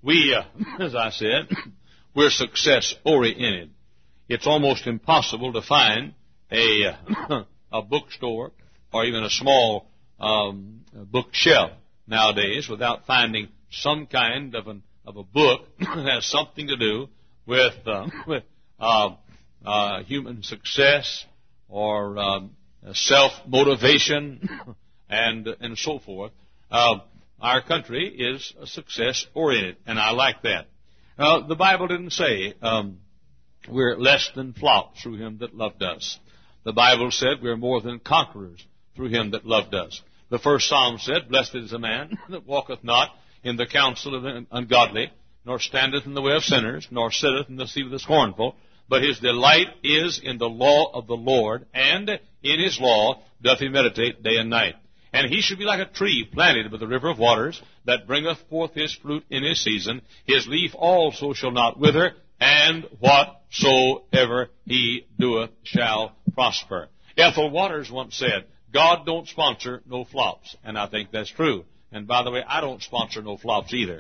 as I said, we're success-oriented. It's almost impossible to find a bookstore or even a small bookshelf nowadays without finding some kind of a book that has something to do with human success or self-motivation and so forth. Our country is success-oriented, and I like that. The Bible didn't say we're less than flops through him that loved us. The Bible said we're more than conquerors through him that loved us. The first Psalm said, "Blessed is the man that walketh not in the counsel of the ungodly, nor standeth in the way of sinners, nor sitteth in the seat of the scornful. But his delight is in the law of the Lord, and in his law doth he meditate day and night. And he should be like a tree planted by the river of waters, that bringeth forth his fruit in his season. His leaf also shall not wither, and whatsoever he doeth shall prosper." Ethel Waters once said, "God don't sponsor no flops," and I think that's true. And by the way, I don't sponsor no flops either.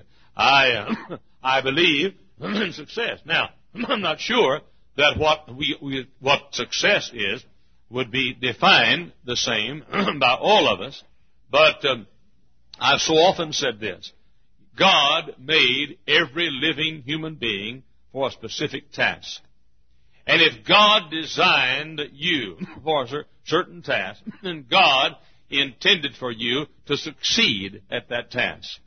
I believe in success. Now, I'm not sure that what success is would be defined the same by all of us, but I've so often said this: God made every living human being for a specific task. And if God designed you for a certain task, then God intended for you to succeed at that task.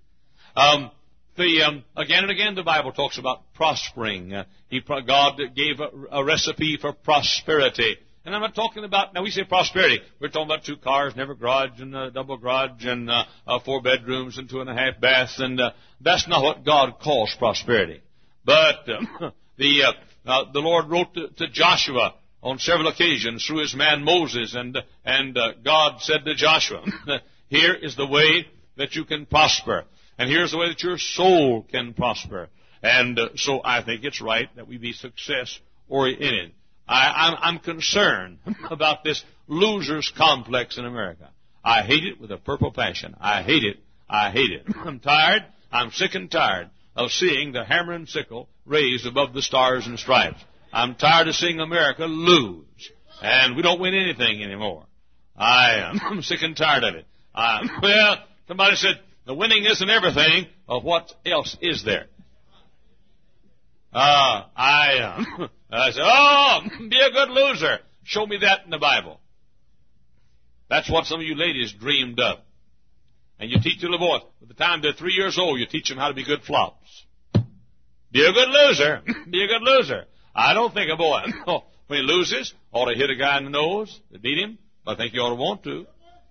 Again and again, the Bible talks about prospering. God gave a recipe for prosperity. And I'm not talking about, now we say prosperity, we're talking about 2 cars, never garage, and a double garage, and 4 bedrooms, and 2.5 baths, and that's not what God calls prosperity. But the Lord wrote to Joshua on several occasions through his man Moses, and God said to Joshua, "Here is the way that you can prosper, and here's the way that your soul can prosper." And so I think it's right that we be success-oriented. I'm concerned about this loser's complex in America. I hate it with a purple passion. I hate it. I hate it. I'm sick and tired of seeing the hammer and sickle raised above the stars and stripes. I'm tired of seeing America lose, and we don't win anything anymore. I'm sick and tired of it. Well, somebody said, the winning isn't everything. Of what else is there? I said, be a good loser. Show me that in the Bible. That's what some of you ladies dreamed of. And you teach little boys, by the time they're 3 years old, you teach them how to be good flops. Be a good loser. Be a good loser. I don't think a boy, when he loses, ought to hit a guy in the nose to beat him. I think you ought to want to.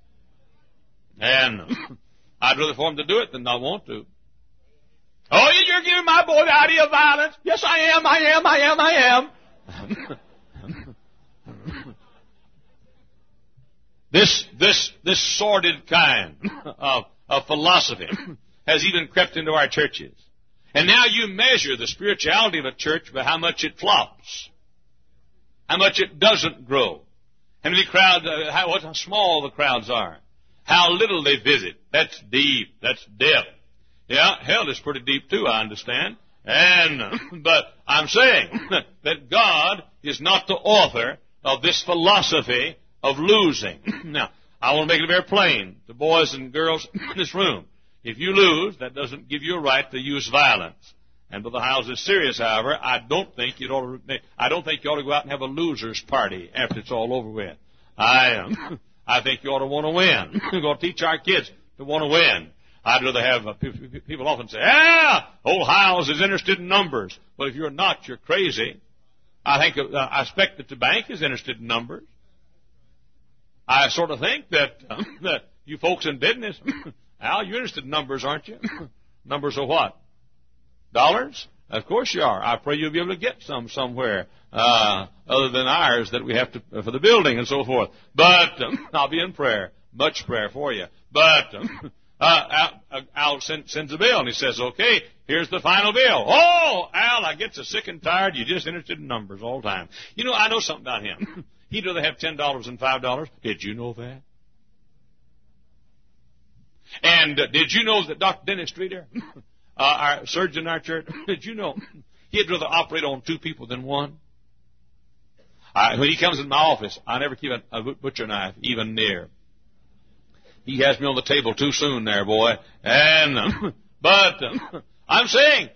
And I'd rather for him to do it than not want to. Oh, you're giving my boy the idea of violence. Yes, I am. This sordid kind of philosophy has even crept into our churches. And now you measure the spirituality of a church by how much it flops, how much it doesn't grow, how many crowds, how small the crowds are, how little they visit. That's deep. That's depth. Yeah, hell is pretty deep too, I understand. But I'm saying that God is not the author of this philosophy of losing. Now, I want to make it very plain to boys and girls in this room. If you lose, that doesn't give you a right to use violence. And Brother Howes is serious, however. I don't think you ought to go out and have a loser's party after it's all over with. I think you ought to want to win. We're going to teach our kids to want to win. I'd rather have people often say, old Howes is interested in numbers. Well, if you're not, you're crazy. I expect that the bank is interested in numbers. I sort of think that you folks in business, Al, you're interested in numbers, aren't you? Numbers of what? Dollars? Of course you are. I pray you'll be able to get some somewhere other than ours that we have to for the building and so forth. But I'll be in prayer, much prayer for you. But Al sends a bill, and he says, okay, here's the final bill. Oh, Al, I get so sick and tired. You're just interested in numbers all the time. You know, I know something about him. He'd rather have $10 than $5. Did you know that? And did you know that Dr. Dennis Streeter our surgeon in our church, did you know he'd rather operate on 2 people than 1? When he comes in my office, I never keep a butcher knife even near. He has me on the table too soon there, boy. And but I'm saying,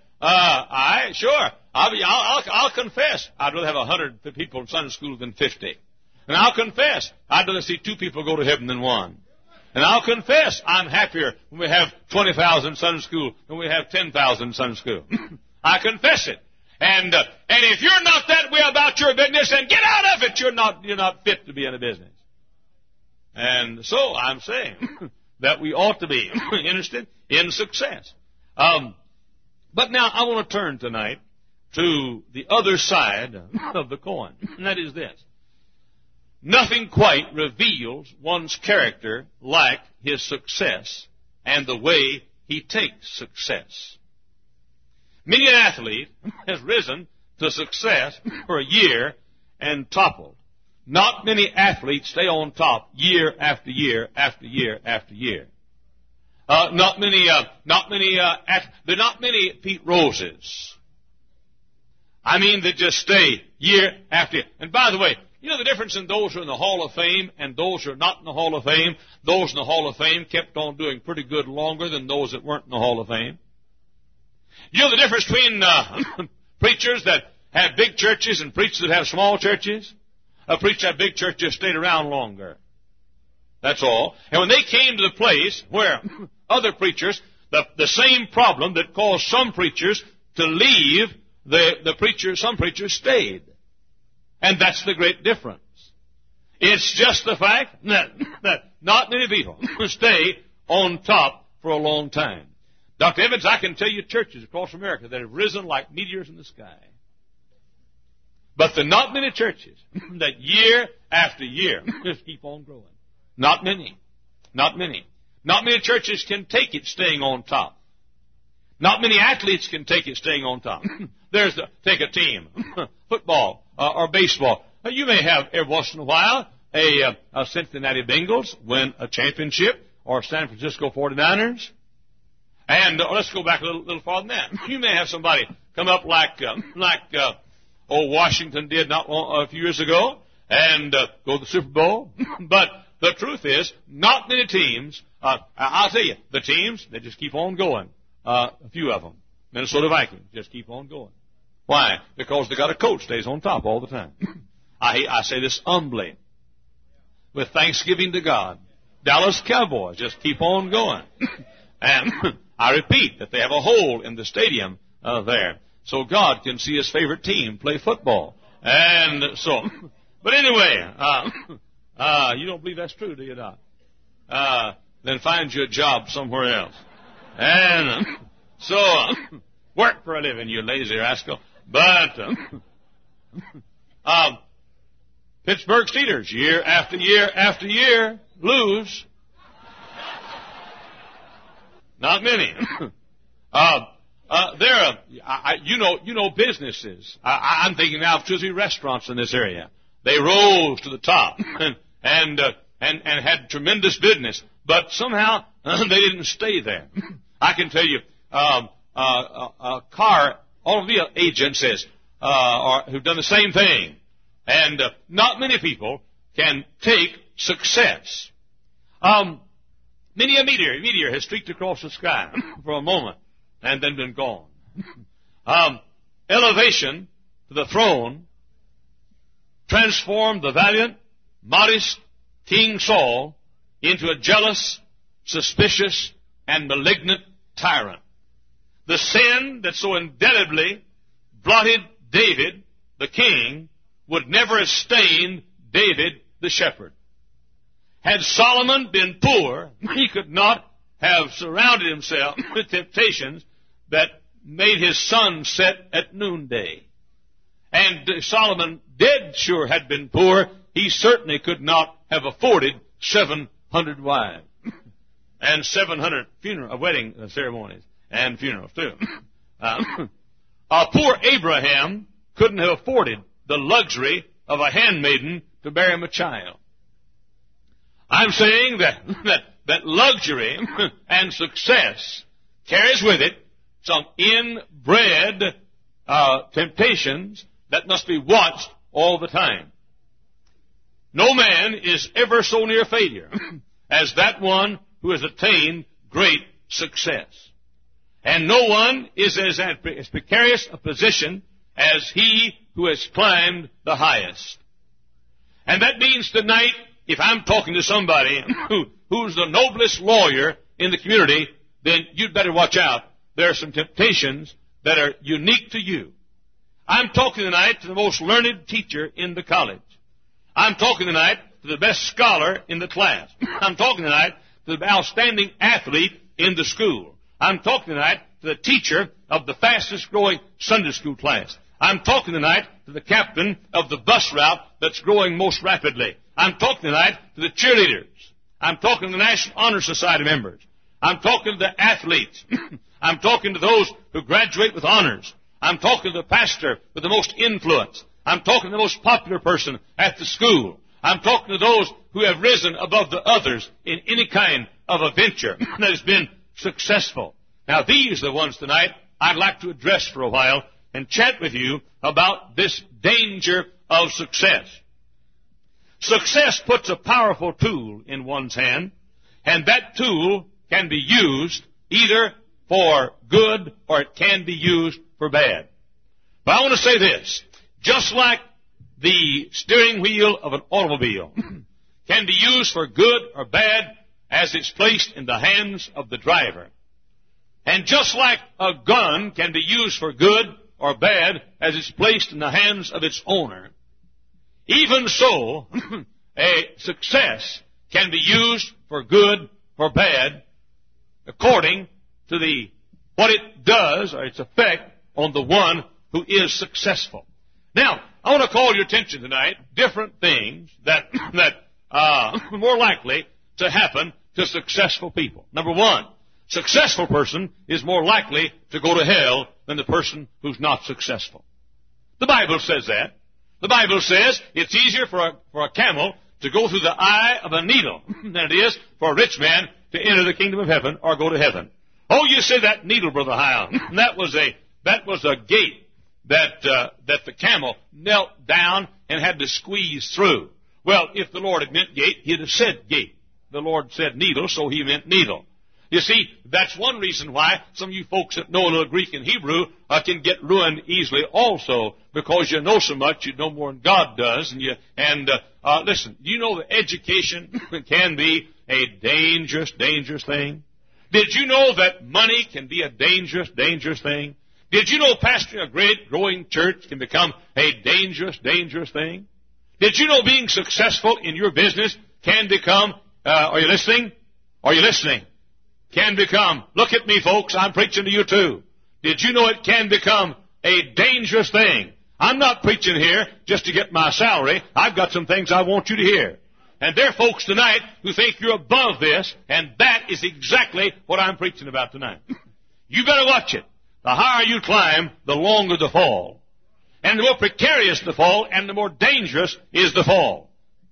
I'll confess, I'd rather have 100 people in Sunday school than 50. And I'll confess, I'd rather see 2 people go to heaven than 1. And I'll confess, I'm happier when we have 20,000 in Sunday school than we have 10,000 in Sunday school. I confess it. And if you're not that way about your business, then get out of it. You're not fit to be in a business. And so I'm saying that we ought to be interested in success. But now I want to turn tonight to the other side of the coin, and that is this. Nothing quite reveals one's character like his success and the way he takes success. Many an athlete has risen to success for a year and toppled. Not many athletes stay on top year after year after year after year. There are not many Pete Roses. I mean, that just stay year after year. And by the way, you know the difference in those who are in the Hall of Fame and those who are not in the Hall of Fame? Those in the Hall of Fame kept on doing pretty good longer than those that weren't in the Hall of Fame. You know the difference between preachers that have big churches and preachers that have small churches? A preacher that have big churches stayed around longer. That's all. And when they came to the place where other preachers, the same problem that caused some preachers to leave, some preachers stayed. And that's the great difference. It's just the fact that not many people stay on top for a long time. Dr. Evans, I can tell you churches across America that have risen like meteors in the sky. But there are not many churches that year after year just keep on growing. Not many. Not many. Not many churches can take it staying on top. Not many athletes can take it staying on top. Take a team, football or baseball. You may have every once in a while a Cincinnati Bengals win a championship or San Francisco 49ers. And let's go back a little farther than that. You may have somebody come up like Washington did not a few years ago and go to the Super Bowl. But the truth is, not many teams. I'll tell you, the teams they just keep on going. A few of them, Minnesota Vikings, just keep on going. Why? Because they got a coach stays on top all the time. I say this humbly, with thanksgiving to God. Dallas Cowboys just keep on going. And I repeat that they have a hole in the stadium there. So God can see his favorite team play football. And so, but anyway, you don't believe that's true, do you not? Then find you a job somewhere else. And so, work for a living, you lazy rascal. But, Pittsburgh Steelers, year after year after year, lose. Not many. You know businesses. I'm thinking now of 2 or 3 restaurants in this area. They rose to the top and had tremendous business, but somehow they didn't stay there. I can tell you, car automobile agents who've done the same thing, and not many people can take success. Many a meteor has streaked across the sky for a moment and then been gone. Elevation to the throne transformed the valiant, modest King Saul into a jealous, suspicious, and malignant tyrant. The sin that so indelibly blotted David, the king, would never have stained David, the shepherd. Had Solomon been poor, he could not have surrounded himself with temptations that made his sun set at noonday. And Solomon had been poor, he certainly could not have afforded 700 wives and 700 wedding ceremonies and funerals too. Poor Abraham couldn't have afforded the luxury of a handmaiden to bear him a child. I'm saying that luxury and success carries with it some inbred temptations that must be watched all the time. No man is ever so near failure as that one who has attained great success. And no one is as precarious a position as he who has climbed the highest. And that means tonight, if I'm talking to somebody who's the noblest lawyer in the community, then you'd better watch out. There are some temptations that are unique to you. I'm talking tonight to the most learned teacher in the college. I'm talking tonight to the best scholar in the class. I'm talking tonight to the outstanding athlete in the school. I'm talking tonight to the teacher of the fastest growing Sunday school class. I'm talking tonight to the captain of the bus route that's growing most rapidly. I'm talking tonight to the cheerleaders. I'm talking to the National Honor Society members. I'm talking to the athletes. I'm talking to those who graduate with honors. I'm talking to the pastor with the most influence. I'm talking to the most popular person at the school. I'm talking to those who have risen above the others in any kind of a venture that has been successful. Now, these are the ones tonight I'd like to address for a while and chat with you about this danger of success. Success puts a powerful tool in one's hand, and that tool can be used either for good or it can be used for bad. But I want to say this. Just like the steering wheel of an automobile can be used for good or bad as it's placed in the hands of the driver. And just like a gun can be used for good or bad as it's placed in the hands of its owner, even so, a success can be used for good or bad according to what it does or its effect on the one who is successful. Now, I want to call your attention tonight, different things that are more likely to happen to successful people. Number one, successful person is more likely to go to hell than the person who's not successful. The Bible says that. The Bible says it's easier for a camel to go through the eye of a needle than it is for a rich man to enter the kingdom of heaven or go to heaven. Oh, you say that needle, Brother Hyle. That was a gate that the camel knelt down and had to squeeze through. Well, if the Lord had meant gate, he'd have said gate. The Lord said needle, so he meant needle. You see, that's one reason why some of you folks that know a little Greek and Hebrew can get ruined easily also, because you know so much, you know more than God does. Listen, do you know that education can be a dangerous, dangerous thing? Did you know that money can be a dangerous, dangerous thing? Did you know pastoring a great growing church can become a dangerous, dangerous thing? Did you know being successful in your business can become, are you listening? Are you listening? Can become, look at me folks, I'm preaching to you too. Did you know it can become a dangerous thing? I'm not preaching here just to get my salary. I've got some things I want you to hear. And there are folks tonight who think you're above this, and that is exactly what I'm preaching about tonight. You better watch it. The higher you climb, the longer the fall. And the more precarious the fall, and the more dangerous is the fall.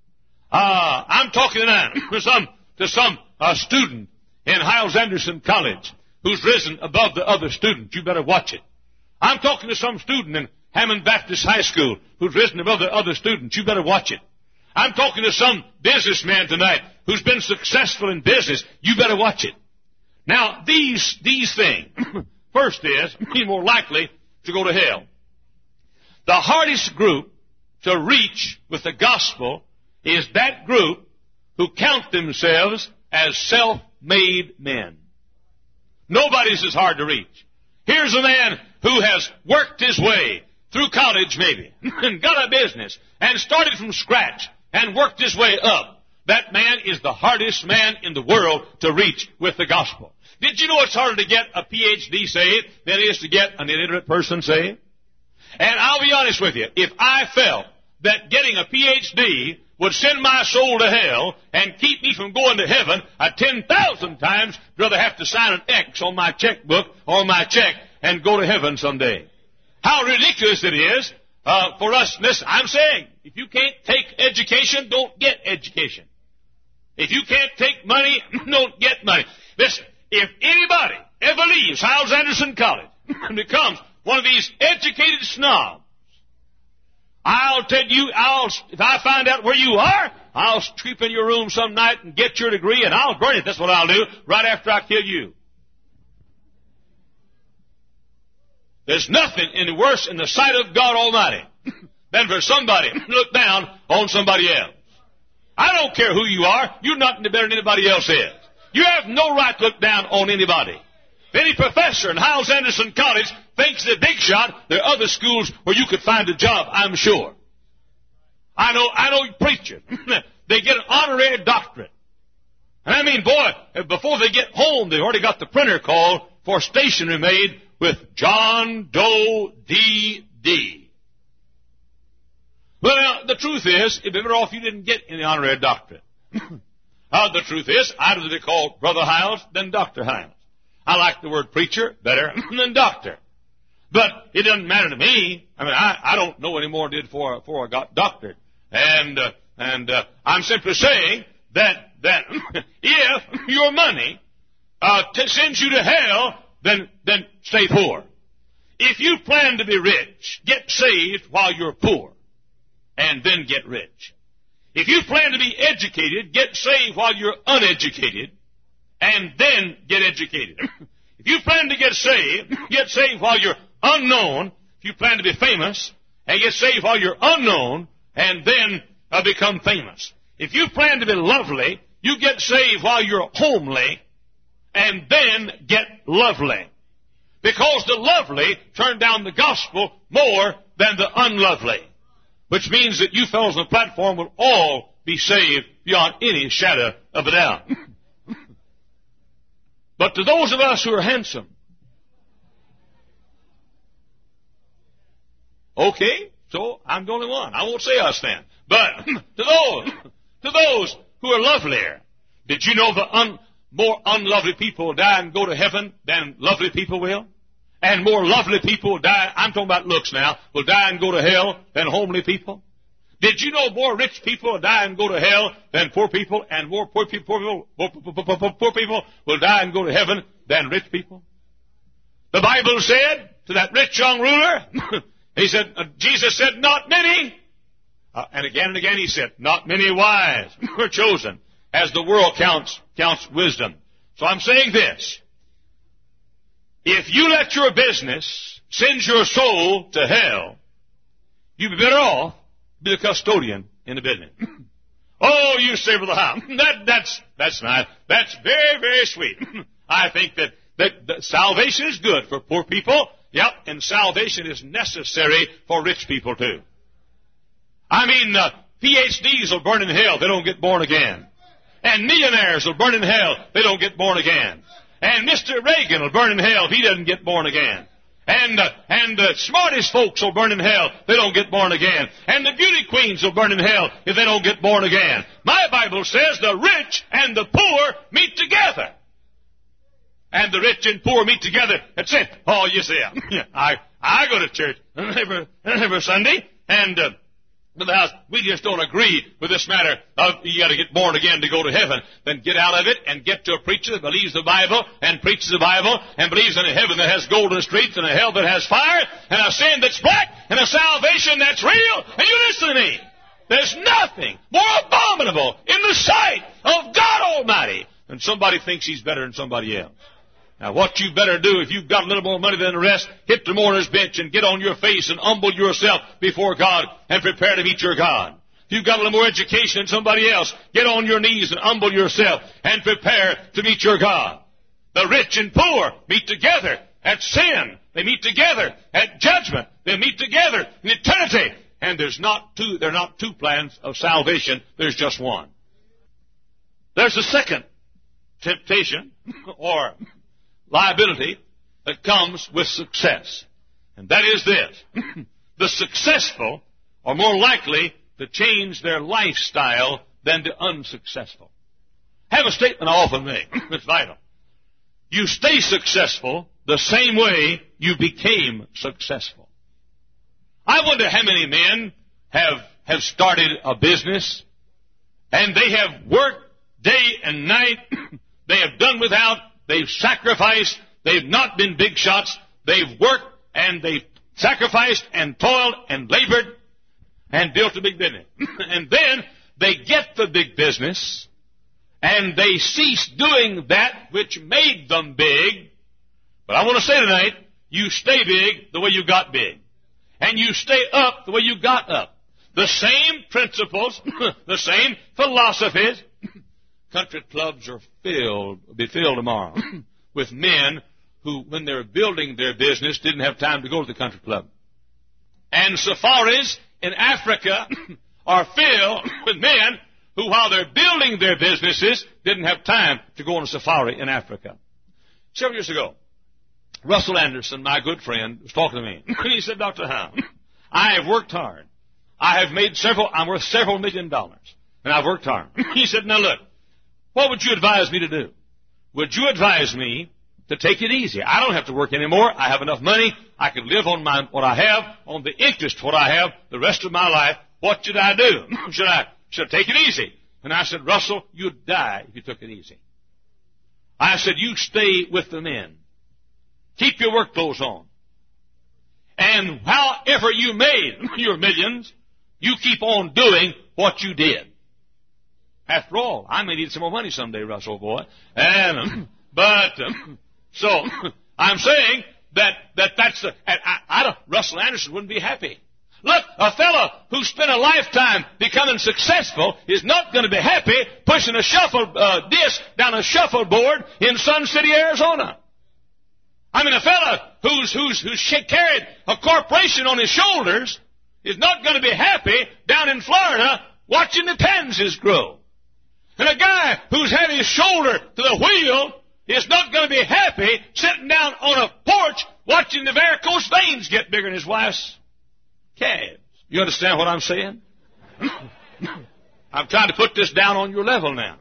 I'm talking tonight to some student in Hyles-Anderson College who's risen above the other students. You better watch it. I'm talking to some student in Hammond Baptist High School who's risen above the other students. You better watch it. I'm talking to some businessman tonight who's been successful in business. You better watch it. Now, these things, first is, be more likely to go to hell. The hardest group to reach with the gospel is that group who count themselves as self-made men. Nobody's as hard to reach. Here's a man who has worked his way through college maybe and got a business and started from scratch and worked his way up. That man is the hardest man in the world to reach with the gospel. Did you know it's harder to get a PhD saved than it is to get an illiterate person saved? And I'll be honest with you, if I felt that getting a PhD would send my soul to hell and keep me from going to heaven, 10,000 times rather have to sign an X on my checkbook or my check and go to heaven someday. How ridiculous it is for us. Listen, I'm saying, if you can't take education, don't get education. If you can't take money, don't get money. Listen, if anybody ever leaves Hyles Anderson College and becomes one of these educated snobs, I'll tell you, if I find out where you are, I'll creep in your room some night and get your degree, and I'll burn it. That's what I'll do right after I kill you. There's nothing any worse in the sight of God Almighty than for somebody to look down on somebody else. I don't care who you are. You're not any better than anybody else is. You have no right to look down on anybody. Any professor in Hyles Anderson College thinks they're big shot. There are other schools where you could find a job, I'm sure. I know preachers. They get an honorary doctorate. And I mean, boy, before they get home, they've already got the printer called for stationery made with John Doe D.D. Well, now, the truth is, it'd be better off you didn't get any honorary doctorate. The truth is, I'd rather be called Brother Hyles than Dr. Hyles. I like the word preacher better than doctor. But it doesn't matter to me. I mean, I don't know any more than I did before I got doctored. And I'm simply saying that if your money sends you to hell, then stay poor. If you plan to be rich, get saved while you're poor, and then get rich. If you plan to be educated, get saved while you're uneducated, and then get educated. If you plan to get saved while you're unknown. If you plan to be famous, and get saved while you're unknown, and then become famous. If you plan to be lovely, you get saved while you're homely, and then get lovely. Because the lovely turn down the gospel more than the unlovely. Which means that you fellows on the platform will all be saved beyond any shadow of a doubt. But to those of us who are handsome, okay, so I'm the only one. I won't say us then. But to those who are lovelier, did you know more unlovely people will die and go to heaven than lovely people will? And more lovely people will die, I'm talking about looks now, will die and go to hell than homely people? Did you know more rich people will die and go to hell than poor people, and more poor people will die and go to heaven than rich people? The Bible said to that rich young ruler, Jesus said, not many. And again he said, not many wise were chosen, as the world counts wisdom. So I'm saying this. If you let your business send your soul to hell, you'd be better off be the custodian in the business. Oh, you say, Brother Hyles, that's nice. That's very, very sweet. I think that salvation is good for poor people. Yep, and salvation is necessary for rich people too. I mean, PhDs will burn in hell. They don't get born again. And millionaires will burn in hell. They don't get born again. And Mr. Reagan will burn in hell if he doesn't get born again. And the smartest folks will burn in hell. They don't get born again. And the beauty queens will burn in hell if they don't get born again. My Bible says the rich and the poor meet together. And the rich and poor meet together. That's it. Oh, you see, I go to church every Sunday, and but the house, we just don't agree with this matter of you got to get born again to go to heaven. Then get out of it and get to a preacher that believes the Bible and preaches the Bible and believes in a heaven that has golden streets and a hell that has fire and a sin that's black and a salvation that's real. And you listen to me. There's nothing more abominable in the sight of God Almighty than somebody thinks he's better than somebody else. Now, what you better do, if you've got a little more money than the rest, hit the mourner's bench and get on your face and humble yourself before God and prepare to meet your God. If you've got a little more education than somebody else, get on your knees and humble yourself and prepare to meet your God. The rich and poor meet together at sin. They meet together at judgment. They meet together in eternity. And there are not two plans of salvation. There's just one. There's a second temptation or liability that comes with success. And that is this. The successful are more likely to change their lifestyle than the unsuccessful. I have a statement I often make. It's vital. You stay successful the same way you became successful. I wonder how many men have started a business and they have worked day and night. They have done without. They've sacrificed. They've not been big shots. They've worked and they've sacrificed and toiled and labored and built a big business. And then they get the big business and they cease doing that which made them big. But I want to say tonight, you stay big the way you got big. And you stay up the way you got up. The same principles, the same philosophies. Country clubs are will be filled tomorrow with men who, when they were building their business, didn't have time to go to the country club. And safaris in Africa are filled with men who, while they're building their businesses, didn't have time to go on a safari in Africa. Several years ago, Russell Anderson, my good friend, was talking to me. And he said, Dr. Howe, I have worked hard. I'm worth several $1 million. And I've worked hard. He said, now look, what would you advise me to do? Would you advise me to take it easy? I don't have to work anymore. I have enough money. I can live on what I have, on the interest of what I have the rest of my life. What should I do? Should I take it easy? And I said, Russell, you'd die if you took it easy. I said, you stay with the men. Keep your work clothes on. And however you made your millions, you keep on doing what you did. After all, I may need some more money someday, Russell, boy. So I'm saying that's Russell Anderson wouldn't be happy. Look, a fellow who spent a lifetime becoming successful is not going to be happy pushing a shuffle disc down a shuffleboard in Sun City, Arizona. I mean, a fellow who's carried a corporation on his shoulders is not going to be happy down in Florida watching the pansies grow. And a guy who's had his shoulder to the wheel is not going to be happy sitting down on a porch watching the varicose veins get bigger in his wife's calves. You understand what I'm saying? I'm trying to put this down on your level now.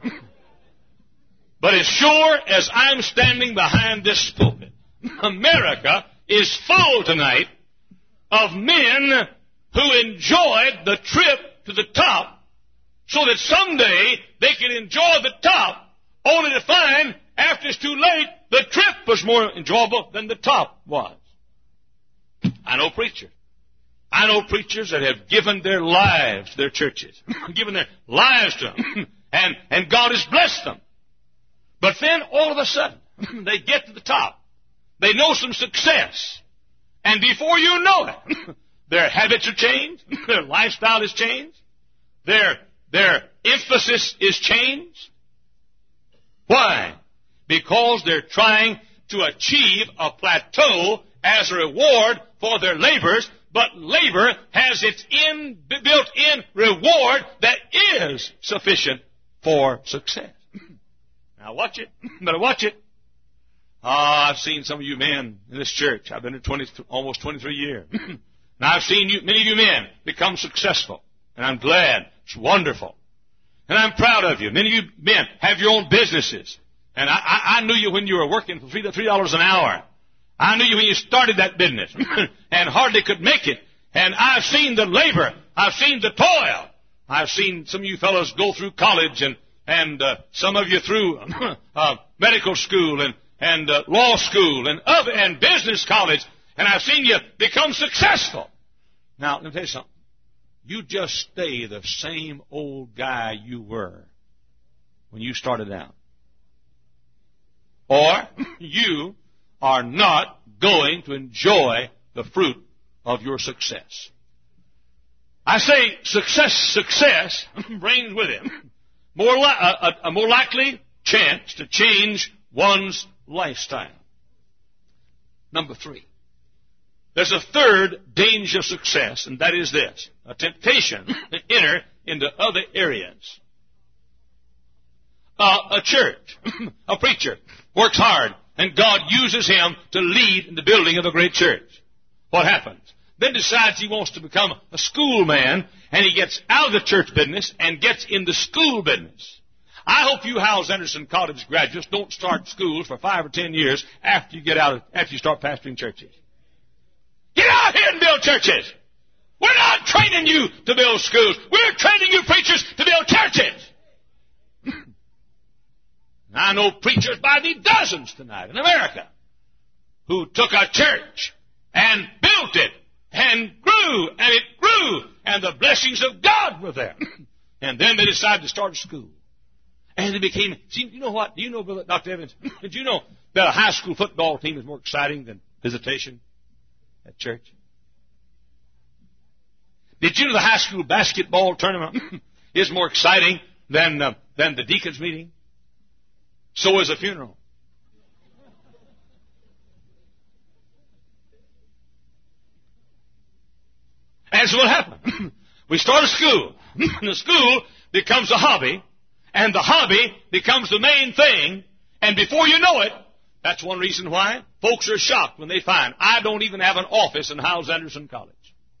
But as sure as I'm standing behind this pulpit, America is full tonight of men who enjoyed the trip to the top so that someday they can enjoy the top, only to find after it's too late the trip was more enjoyable than the top was. I know preachers that have given their lives to their churches, given their lives to them, and God has blessed them. But then all of a sudden, they get to the top. They know some success. And before you know it, their habits have changed. Their lifestyle has changed. Their emphasis is changed. Why? Because they're trying to achieve a plateau as a reward for their labors, but labor has its built-in reward that is sufficient for success. Now watch it. Better watch it. I've seen some of you men in this church. I've been here almost 23 years. And I've seen many of you men become successful. And I'm glad. It's wonderful. And I'm proud of you. Many of you men have your own businesses. And I knew you when you were working for $3 an hour. I knew you when you started that business and hardly could make it. And I've seen the labor. I've seen the toil. I've seen some of you fellows go through college and some of you through medical school and law school and business college, and I've seen you become successful. Now, let me tell you something. You just stay the same old guy you were when you started out. Or you are not going to enjoy the fruit of your success. I say success brings with it a more likely chance to change one's lifestyle. Number 3. There's a third danger of success, and that is this: a temptation to enter into other areas. A church, a preacher, works hard, and God uses him to lead in the building of a great church. What happens? Then decides he wants to become a schoolman, and he gets out of the church business and gets in the school business. I hope you Howells Anderson College graduates don't start schools for 5 or 10 years after you start pastoring churches. Get out here and build churches. We're not training you to build schools. We're training you preachers to build churches. I know preachers by the dozens tonight in America who took a church and built it and grew, and it grew, and the blessings of God were there. And then they decided to start a school. And it became, see, you know what? Do you know, Brother Dr. Evans, did you know that a high school football team is more exciting than visitation at church? Did you know the high school basketball tournament is more exciting than the deacon's meeting? So is a funeral. And so what happened? We start a school. And the school becomes a hobby. And the hobby becomes the main thing. And before you know it, that's one reason why folks are shocked when they find I don't even have an office in Hyles-Anderson College.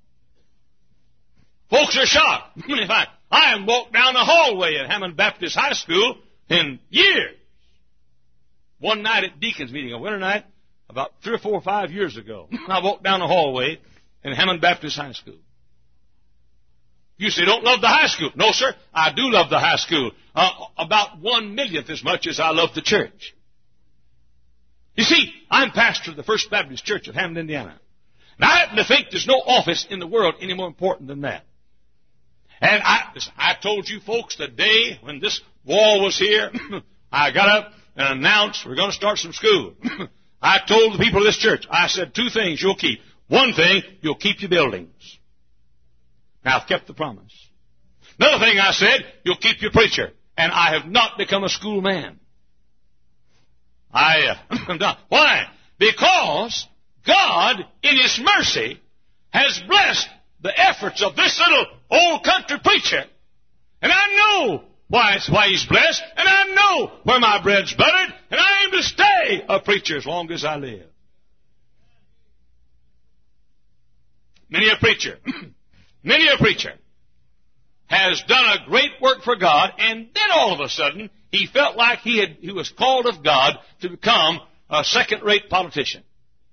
Folks are shocked when they find I haven't walked down the hallway at Hammond Baptist High School in years. One night at Deacon's meeting, a winter night, about 3 or 4 or 5 years ago, I walked down the hallway in Hammond Baptist High School. You say, don't love the high school. No, sir, I do love the high school. About 1/1,000,000th as much as I love the church. You see, I'm pastor of the First Baptist Church of Hammond, Indiana. And I happen to think there's no office in the world any more important than that. And I told you folks the day when this wall was here, I got up and announced we're going to start some school. I told the people of this church, I said 2 things you'll keep. One thing, you'll keep your buildings. Now, I've kept the promise. Another thing I said, you'll keep your preacher. And I have not become a schoolman. I'm done. Why? Because God, in His mercy, has blessed the efforts of this little old country preacher. And I know why He's blessed. And I know where my bread's buttered. And I aim to stay a preacher as long as I live. Many a preacher has done a great work for God, and then all of a sudden, he felt like he was called of God to become a second-rate politician.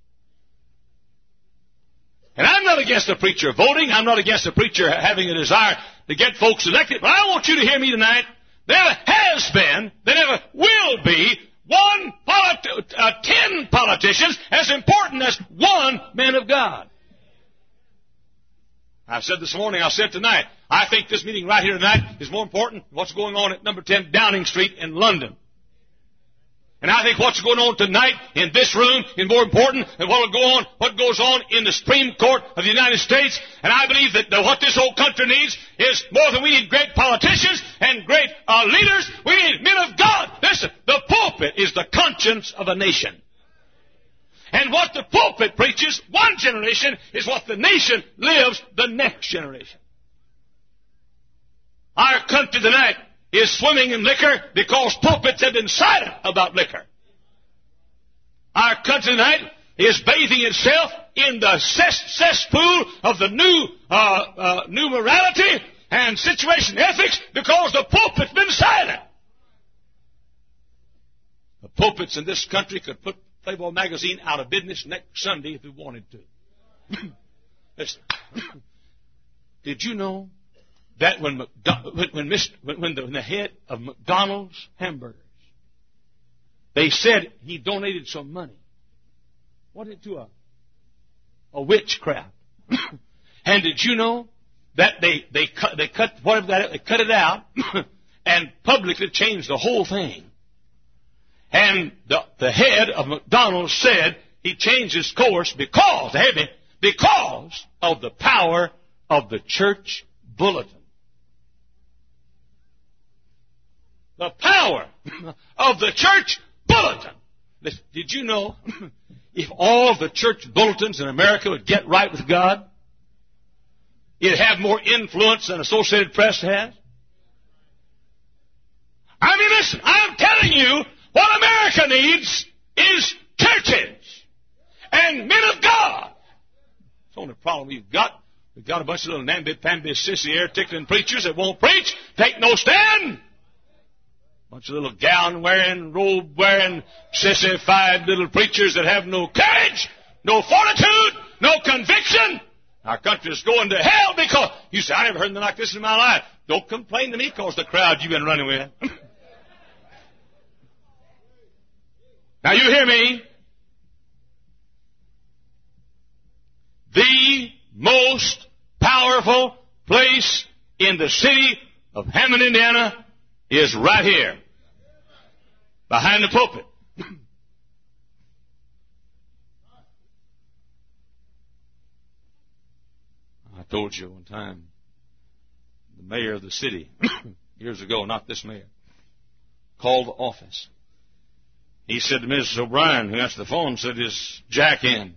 And I'm not against a preacher voting. I'm not against a preacher having a desire to get folks elected. But I want you to hear me tonight. There has been, there never will be, 10 politicians as important as one man of God. I've said this morning, I'll say it tonight. I think this meeting right here tonight is more important than what's going on at number 10 Downing Street in London. And I think what's going on tonight in this room is more important than what goes on in the Supreme Court of the United States. And I believe that what this whole country needs is more than we need great politicians and great leaders. We need men of God. Listen, the pulpit is the conscience of a nation. And what the pulpit preaches one generation is what the nation lives the next generation. Our country tonight is swimming in liquor because pulpits have been silent about liquor. Our country tonight is bathing itself in the cesspool of the new morality and situation ethics because the pulpit's been silent. The pulpits in this country could put Playboy magazine out of business next Sunday if we wanted to. Listen, did you know that when the head of McDonald's hamburgers, they said he donated some money, what did it to a witchcraft? And did you know that they cut it out and publicly changed the whole thing? And the head of McDonald's said he changed his course because of the power of the church bulletin. The power of the church bulletin. Did you know if all the church bulletins in America would get right with God, it'd have more influence than Associated Press has? I mean, listen, I'm telling you, what America needs is churches and men of God. It's the only problem we've got. We've got a bunch of little namby-pamby, sissy, air-tickling preachers that won't preach, take no stand. A bunch of little gown-wearing, robe-wearing, sissified little preachers that have no courage, no fortitude, no conviction. Our country is going to hell because, you say, I never heard anything like this in my life. Don't complain to me because the crowd you've been running with. Now you hear me. most powerful place in the city of Hammond, Indiana is right here, behind the pulpit. I told you one time, the mayor of the city, years ago, not this mayor, called the office. He said to Mrs. O'Brien, who answered the phone, said, "Is Jack in?"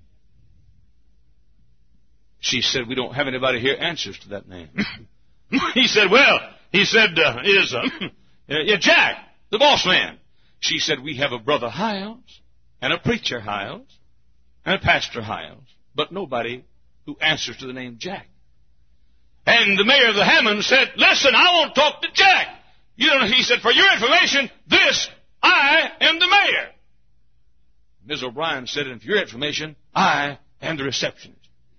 She said, "We don't have anybody here answers to that name." He said, "Is Jack, the boss man?" She said, "We have a brother Hiles, and a preacher Hiles, and a pastor Hiles, but nobody who answers to the name Jack." And the mayor of the Hammond said, "Listen, I want to talk to Jack." He said, "For your information, I am the mayor." Ms. O'Brien said, "And for your information, I am the receptionist."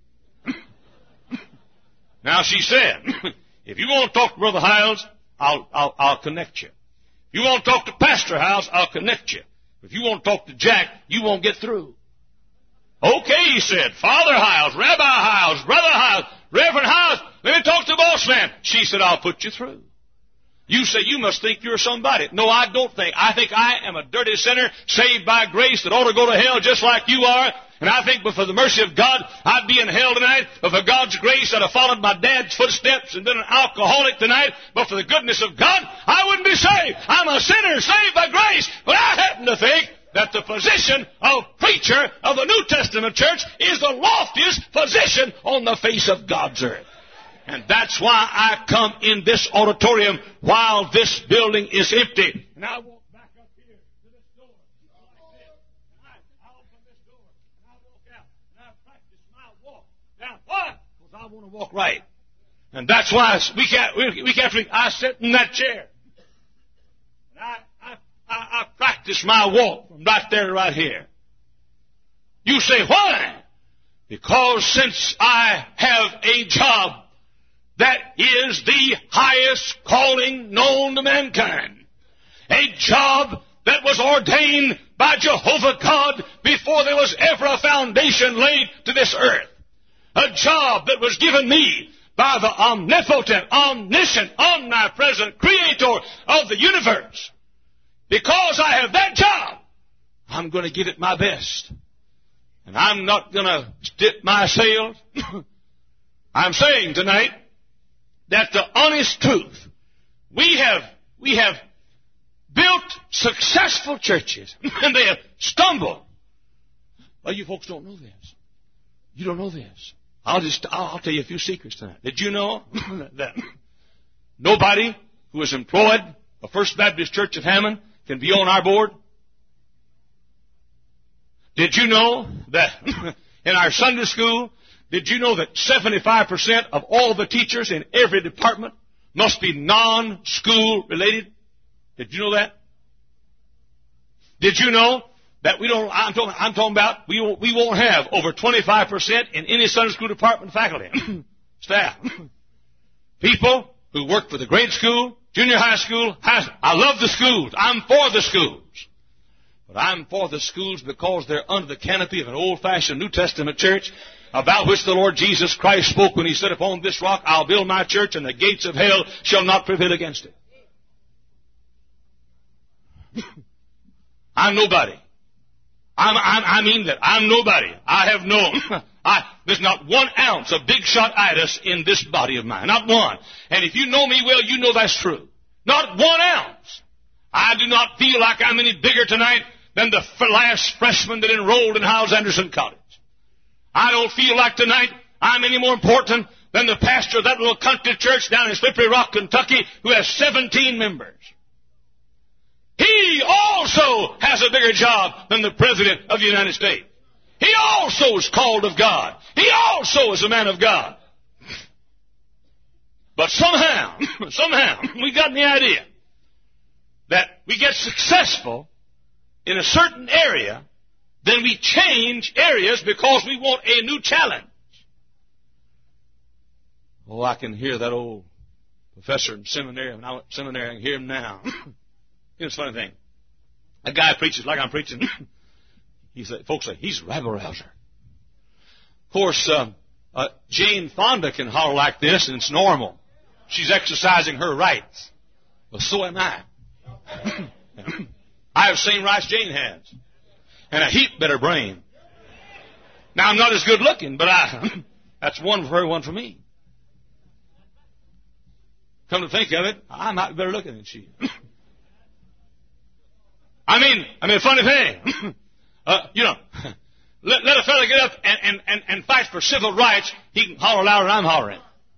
Now she said, "If you want to talk to Brother Hiles, I'll connect you. If you want to talk to Pastor Hiles, I'll connect you. If you want to talk to Jack, you won't get through." "Okay," he said, "Father Hiles, Rabbi Hiles, Brother Hiles, Reverend Hiles, let me talk to the boss man." She said, "I'll put you through." You say, "You must think you're somebody." No, I don't think. I think I am a dirty sinner saved by grace that ought to go to hell just like you are. And I think but for the mercy of God, I'd be in hell tonight. But for God's grace, I'd have followed my dad's footsteps and been an alcoholic tonight. But for the goodness of God, I wouldn't be saved. I'm a sinner saved by grace. But I happen to think that the position of preacher of the New Testament church is the loftiest position on the face of God's earth. And that's why I come in this auditorium while this building is empty. And I walk back up here to this door like this. And I open this door and I walk out and I practice my walk. Now why? Because I want to walk right. And that's why we can't. I sit in that chair. And I practice my walk from right there to right here. You say, why? Because since I have a job that is the highest calling known to mankind, a job that was ordained by Jehovah God before there was ever a foundation laid to this earth, a job that was given me by the omnipotent, omniscient, omnipresent Creator of the universe. Because I have that job, I'm going to give it my best. And I'm not going to dip my sails. I'm saying tonight that the honest truth, we have built successful churches, and they have stumbled. Well, you folks don't know this. You don't know this. I'll tell you a few secrets tonight. Did you know that nobody who is employed at First Baptist Church of Hammond can be on our board? Did you know that in our Sunday school, did you know that 75% of all the teachers in every department must be non-school related? Did you know that? Did you know that I'm talking about we won't have over 25% in any Sunday school department faculty, staff. People who work for the grade school, junior high school, I love the schools. I'm for the schools. But I'm for the schools because they're under the canopy of an old-fashioned New Testament church about which the Lord Jesus Christ spoke when He said, "Upon this rock I'll build my church, and the gates of hell shall not prevail against it." I'm nobody. I mean that. I'm nobody. I have no... there's not 1 ounce of big shot itis in this body of mine. Not one. And if you know me well, you know that's true. Not 1 ounce. I do not feel like I'm any bigger tonight than the last freshman that enrolled in Hiles Anderson College. I don't feel like tonight I'm any more important than the pastor of that little country church down in Slippery Rock, Kentucky, who has 17 members. He also has a bigger job than the President of the United States. He also is called of God. He also is a man of God. But somehow, we got the idea that we get successful in a certain area, then we change areas because we want a new challenge. Oh, I can hear that old professor in seminary. When I went to seminary, I can hear him now. It's a funny thing. A guy preaches like I'm preaching. Folks say, he's a rabble-rouser. Of course, Jane Fonda can holler like this, and it's normal. She's exercising her rights. Well, so am I. I have the same rights Jane has. And a heap better brain. Now, I'm not as good looking, but that's one for her, one for me. Come to think of it, I'm not better looking than she. I mean, funny thing. Let a fellow get up and fight for civil rights. He can holler louder than I'm hollering.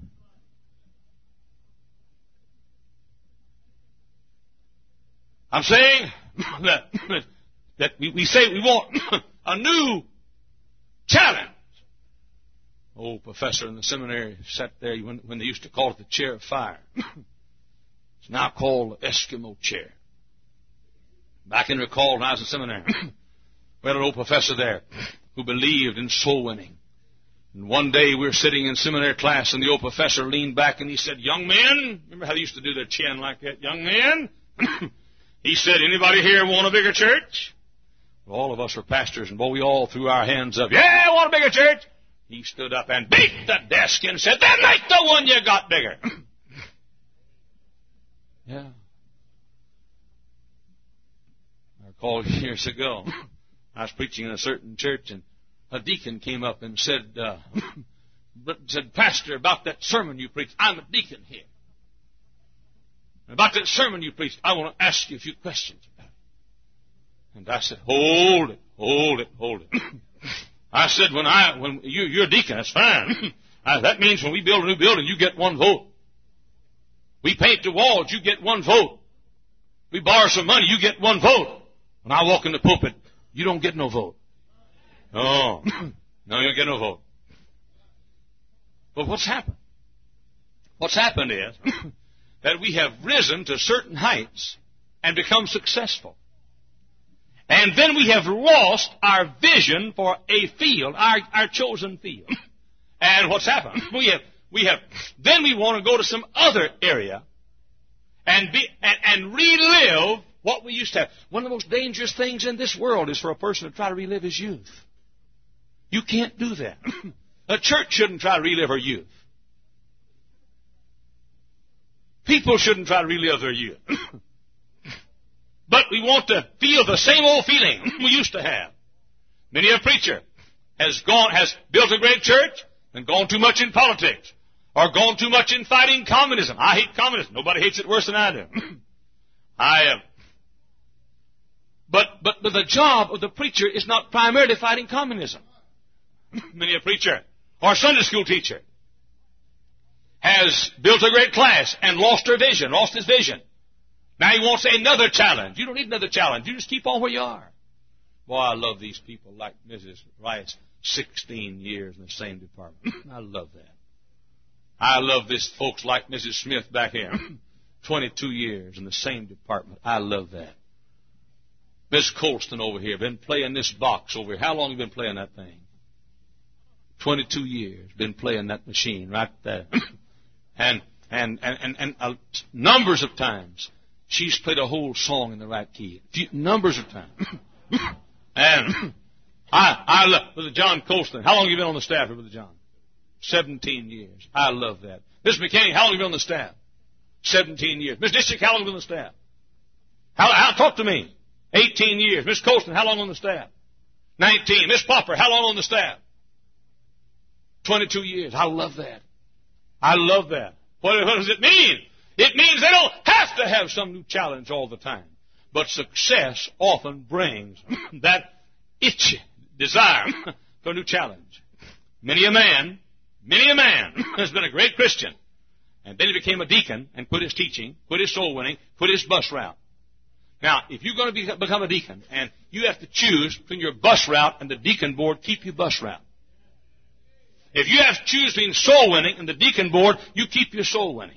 I'm saying that we say we want a new challenge. Old professor in the seminary sat there when they used to call it the chair of fire. It's now called the Eskimo chair. I can recall when I was in seminary, we had an old professor there who believed in soul winning. And one day we were sitting in seminary class, and the old professor leaned back and he said, "Young men," remember how they used to do their chin like that? "Young men," he said, "anybody here want a bigger church?" Well, all of us were pastors, and boy, we all threw our hands up. "Yeah, I want a bigger church." He stood up and beat the desk and said, "Then make the one you got bigger." Yeah. I recall years ago, I was preaching in a certain church, and a deacon came up and said, "Pastor, about that sermon you preached, I'm a deacon here. About that sermon you preached, I want to ask you a few questions about it." And I said, hold it. I said, when you're a deacon, that's fine. That means when we build a new building, you get one vote. We paint the walls, you get one vote. We borrow some money, you get one vote. When I walk in the pulpit, you don't get no vote. No, you don't get no vote. But what's happened? What's happened is that we have risen to certain heights and become successful. And then we have lost our vision for a field, our chosen field. And what's happened? Then we want to go to some other area and relive what we used to have. One of the most dangerous things in this world is for a person to try to relive his youth. You can't do that. A church shouldn't try to relive her youth. People shouldn't try to relive their youth. But we want to feel the same old feeling we used to have. Many a preacher has built a great church and gone too much in politics, or gone too much in fighting communism. I hate communism. Nobody hates it worse than I do. But the job of the preacher is not primarily fighting communism. Many a preacher or Sunday school teacher has built a great class and lost his vision. Now he wants another challenge. You don't need another challenge. You just keep on where you are. Boy, I love these people like Mrs. Rice, 16 years in the same department. I love that. I love this folks like Mrs. Smith back here, 22 years in the same department. I love that. Miss Colston over here, been playing this box over here. How long have you been playing that thing? 22 years, been playing that machine right there. and numbers of times, she's played a whole song in the right key. Numbers of times. And I love Brother John Colston. How long have you been on the staff here, Brother John? 17 years. I love that. Miss McKinney, how long have you been on the staff? 17 years. Miss Disick, how long have you been on the staff? Talk to me. 18 years. Miss Colston, how long on the staff? 19. Miss Popper, how long on the staff? 22 years. I love that. I love that. What does it mean? It means they don't have to have some new challenge all the time. But success often brings that itchy desire for a new challenge. Many a man has been a great Christian, and then he became a deacon and quit his teaching, quit his soul winning, quit his bus route. Now, if you're going to become a deacon, and you have to choose between your bus route and the deacon board, keep your bus route. If you have to choose between soul winning and the deacon board, you keep your soul winning.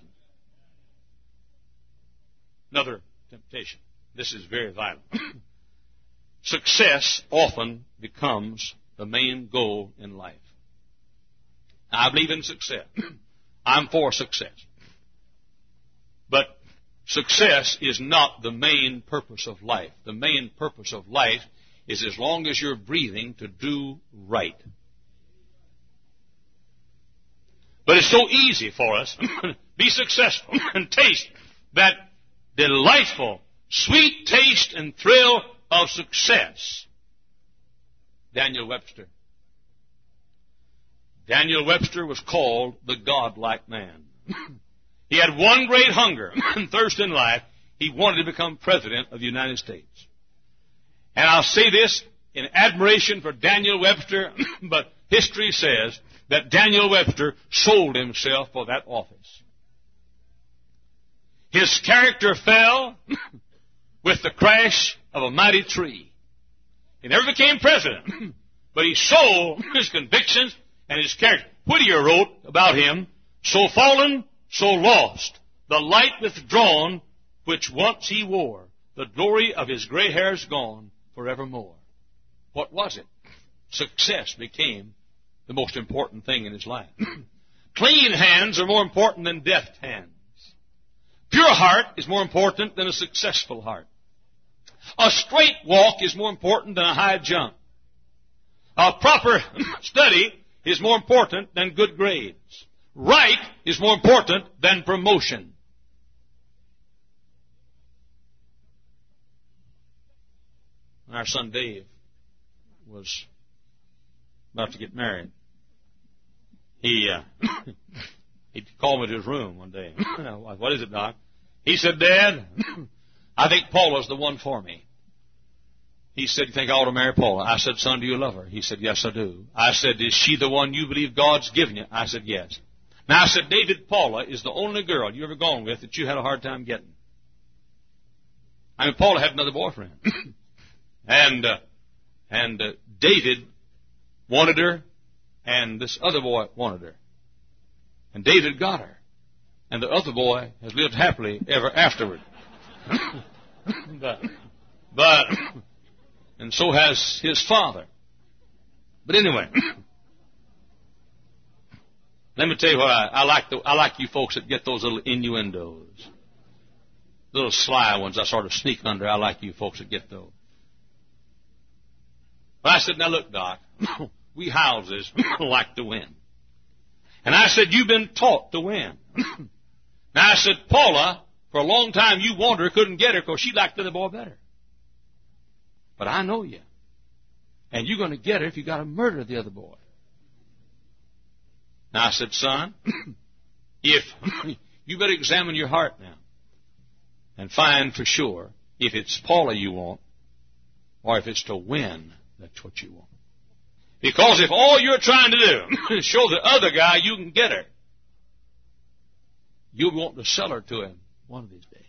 Another temptation. This is very vital. Success often becomes the main goal in life. I believe in success. I'm for success. But success is not the main purpose of life. The main purpose of life is, as long as you're breathing, to do right. But it's so easy for us to be successful and taste that delightful, sweet taste and thrill of success. Daniel Webster. Daniel Webster was called the godlike man. He had one great hunger and thirst in life. He wanted to become president of the United States. And I'll say this in admiration for Daniel Webster, but history says that Daniel Webster sold himself for that office. His character fell with the crash of a mighty tree. He never became president, but he sold his convictions and his character. Whittier wrote about him, so fallen, so lost, the light withdrawn, which once he wore, the glory of his gray hairs gone forevermore. What was it? Success became the most important thing in his life. Clean hands are more important than deft hands. Pure heart is more important than a successful heart. A straight walk is more important than a high jump. A proper study is more important than good grades. Right is more important than promotion. Our son Dave was about to get married. He called me to his room one day. What is it, Doc? He said, Dad, I think Paula's the one for me. He said, you think I ought to marry Paula? I said, son, do you love her? He said, yes, I do. I said, is she the one you believe God's given you? I said, yes. Now, I said, David, Paula is the only girl you ever gone with that you had a hard time getting. I mean, Paula had another boyfriend. and David wanted her, and this other boy wanted her. And David got her. And the other boy has lived happily ever afterward. but and so has his father. But anyway, let me tell you what I like you folks that get those little innuendos. Little sly ones I sort of sneak under. I like you folks that get those. But I said, now look, Doc, we houses like to win. And I said, you've been taught to win. Now I said, Paula, for a long time you wanted her, couldn't get her because she liked the other boy better. But I know you. And you're going to get her if you got to murder the other boy. Now I said, son, if you better examine your heart now and find for sure if it's Paula you want or if it's to win, that's what you want. Because if all you're trying to do is show the other guy you can get her, you'll want to sell her to him one of these days.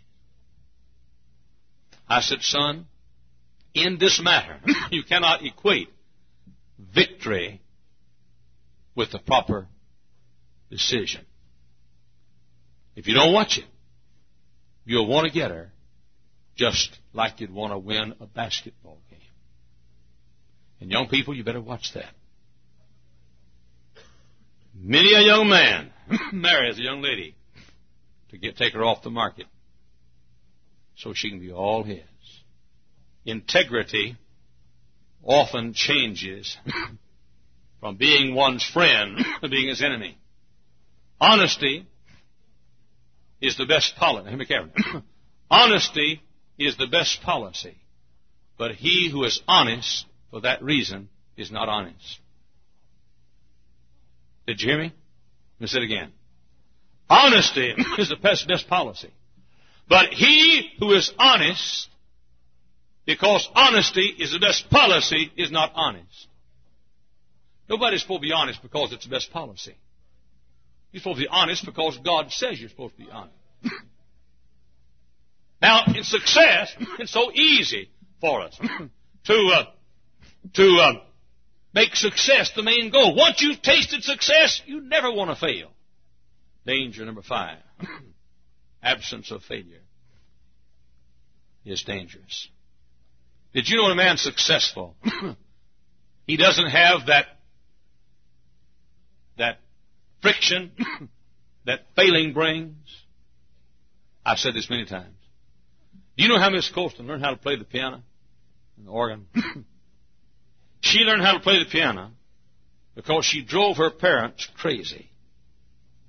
I said, son, in this matter, you cannot equate victory with the proper decision. If you don't watch it, you'll want to get her just like you'd want to win a basketball game. And young people, you better watch that. Many a young man marries a young lady to take her off the market so she can be all his. Integrity often changes from being one's friend to being his enemy. Honesty is the best policy. Honesty is the best policy. But he who is honest for that reason is not honest. Did you hear me? Let me say it again. Honesty is the best policy. But he who is honest, because honesty is the best policy, is not honest. Nobody's supposed to be honest because it's the best policy. You're supposed to be honest because God says you're supposed to be honest. Now, in success, it's so easy for us to make success the main goal. Once you've tasted success, you never want to fail. Danger number 5. Absence of failure is dangerous. Did you know when a man's successful, he doesn't have that friction that failing brings? I've said this many times. Do you know how Miss Colston learned how to play the piano and the organ? She learned how to play the piano because she drove her parents crazy.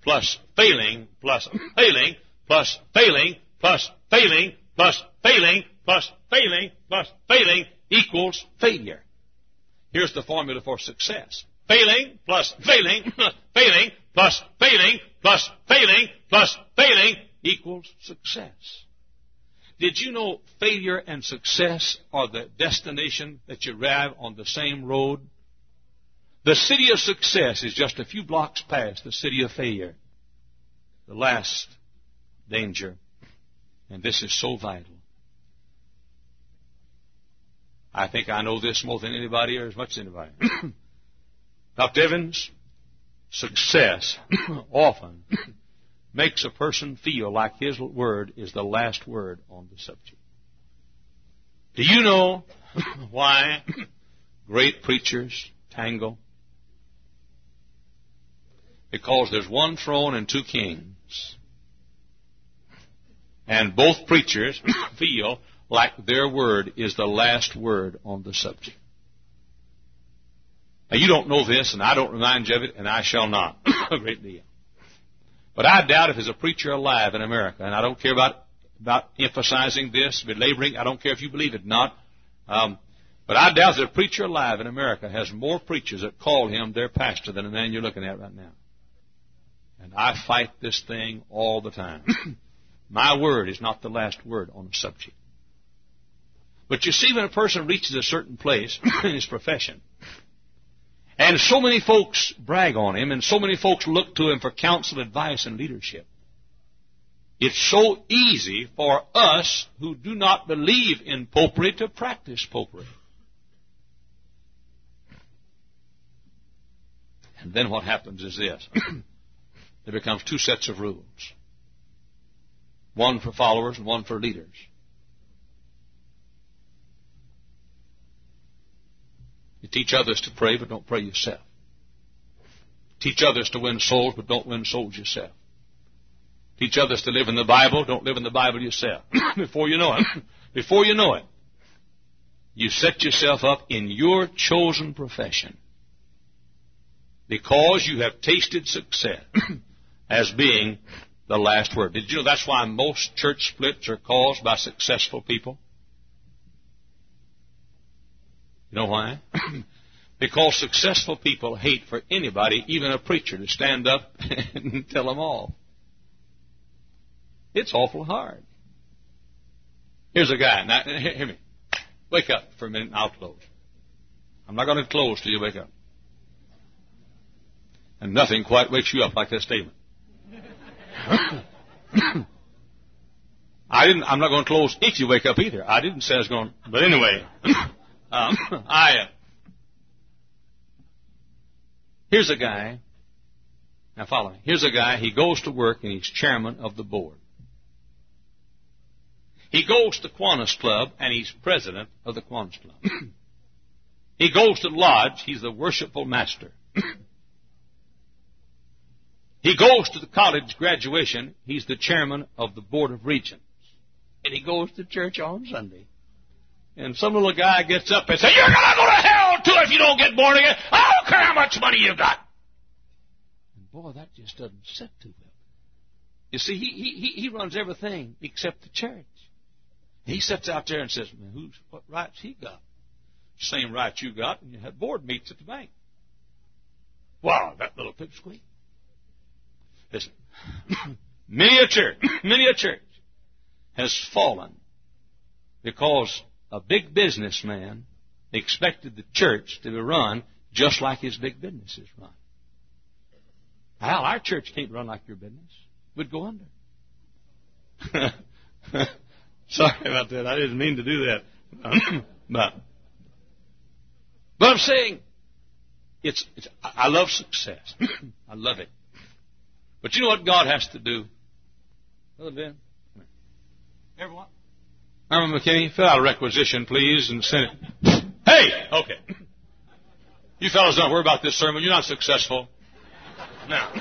plus failing plus failing plus failing plus failing plus failing plus failing plus failing equals failure. Here's the formula for success. Failing plus failing plus failing plus failing plus failing plus failing equals success. Did you know failure and success are the destination that you arrive on the same road? The city of success is just a few blocks past the city of failure, the last danger. And this is so vital. I think I know this more than anybody or as much as anybody. Dr. Evans, success often makes a person feel like his word is the last word on the subject. Do you know why great preachers tangle? Because there's one throne and two kings. And both preachers feel like their word is the last word on the subject. Now, you don't know this, and I don't remind you of it, and I shall not a great deal. But I doubt if there's a preacher alive in America, and I don't care about emphasizing this, belaboring. I don't care if you believe it or not. But I doubt that a preacher alive in America has more preachers that call him their pastor than the man you're looking at right now. And I fight this thing all the time. My word is not the last word on the subject. But you see, when a person reaches a certain place in his profession, and so many folks brag on him, and so many folks look to him for counsel, advice, and leadership, it's so easy for us who do not believe in popery to practice popery. And then what happens is this. There becomes two sets of rules. One for followers and one for leaders. You teach others to pray, but don't pray yourself. Teach others to win souls, but don't win souls yourself. Teach others to live in the Bible, don't live in the Bible yourself. Before you know it, you set yourself up in your chosen profession because you have tasted success as being the last word. Did you know that's why most church splits are caused by successful people? You know why? Because successful people hate for anybody, even a preacher, to stand up and tell them all. It's awful hard. Here's a guy. Now, hear me. Wake up for a minute and I'll close. I'm not going to close till you wake up. And nothing quite wakes you up like that statement. I'm not going to close if you wake up either. I didn't say I was going, but anyway. Here's a guy. Now follow me. Here's a guy. He goes to work and he's chairman of the board. He goes to Kiwanis Club and he's president of the Kiwanis Club. He goes to the lodge. He's the worshipful master. He goes to the college graduation. He's the chairman of the board of regents. And he goes to church on Sunday. And some little guy gets up and says, "You're going to go to hell, too, if you don't get born again. I don't care how much money you got." And boy, that just doesn't sit too well. You see, he runs everything except the church. He sits out there and says, "Man, what rights he got? Same rights you got when you had board meets at the bank." Wow, that little pipsqueak. Listen, many a church has fallen because a big businessman expected the church to be run just like his big business is run. Hal, our church can't run like your business. We'd go under. Sorry about that. I didn't mean to do that. But I'm saying, I love success. I love it. But you know what God has to do? Brother Ben, come here. Everyone? Irma McKinney, fill out a requisition, please, and send it. Hey! Okay. You fellas don't worry about this sermon. You're not successful. Now.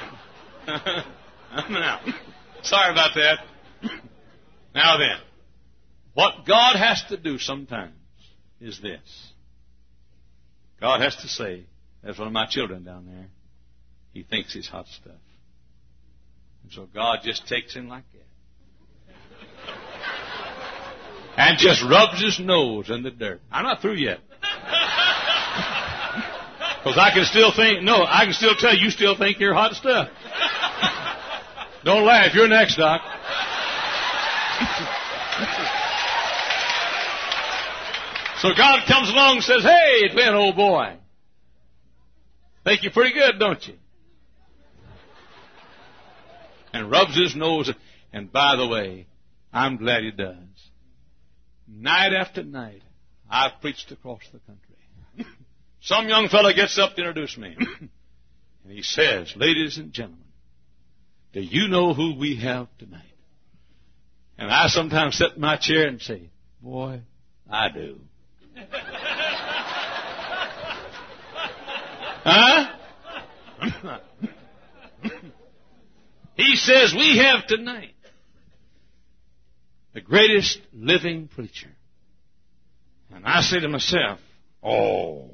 Now. Sorry about that. Now then. What God has to do sometimes is this. God has to say, as one of my children down there, he thinks he's hot stuff. And so God just takes him like that. And just rubs his nose in the dirt. I'm not through yet. Because I can still tell you still think you're hot stuff. Don't laugh. You're next, Doc. So God comes along and says, "Hey, Glenn, old boy. Think you're pretty good, don't you?" And rubs his nose. And by the way, I'm glad he does. Night after night, I've preached across the country. Some young fellow gets up to introduce me. And he says, "Ladies and gentlemen, do you know who we have tonight?" And I sometimes sit in my chair and say, "Boy, I do." Huh? He says, "We have tonight the greatest living preacher." And I say to myself, "Oh,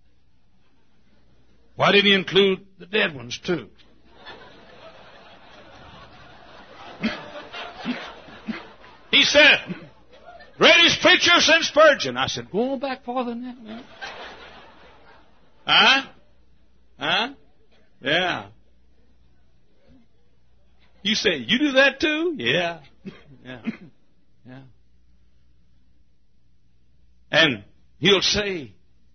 why didn't he include the dead ones too?" He said, "Greatest preacher since Spurgeon." I said, "Go on back farther than that, man." Huh? Huh? Yeah. You say, "You do that too?" Yeah. Yeah. Yeah. And he'll say,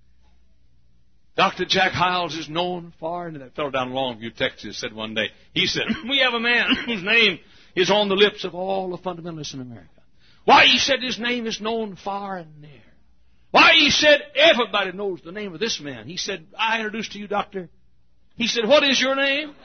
"Dr. Jack Hyles is known for," and that fellow down in Longview, Texas, said one day, he said, "We have a man whose name is on the lips of all the fundamentalists in America. Why," he said, "his name is known far and near. Why," he said, "everybody knows the name of this man." He said, "I introduced to you, doctor." He said, "What is your name?"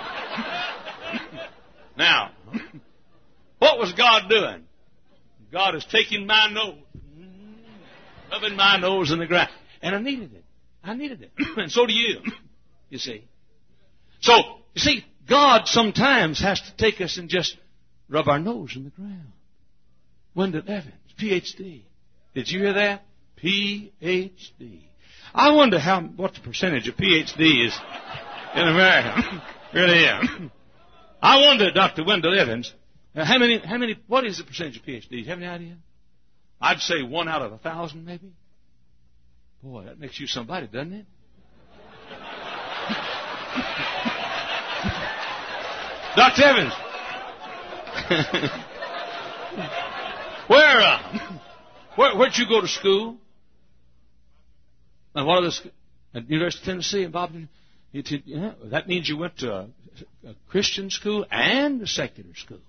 Now, what was God doing? God is taking my nose, rubbing my nose in the ground. And I needed it. I needed it. And so do you, you see. So, you see, God sometimes has to take us and just rub our nose in the ground. Wendell Evans, Ph.D. Did you hear that? Ph.D. I wonder what the percentage of Ph.D. is in America. Really am. I wonder, Dr. Wendell Evans, how many, what is the percentage of Ph.D.s? Do you have any idea? I'd say 1 out of 1,000, maybe. Boy, that makes you somebody, doesn't it? Dr. Evans. Where'd you go to school? And what are the at University of Tennessee and Bob? That means you went to a Christian school and a secular school.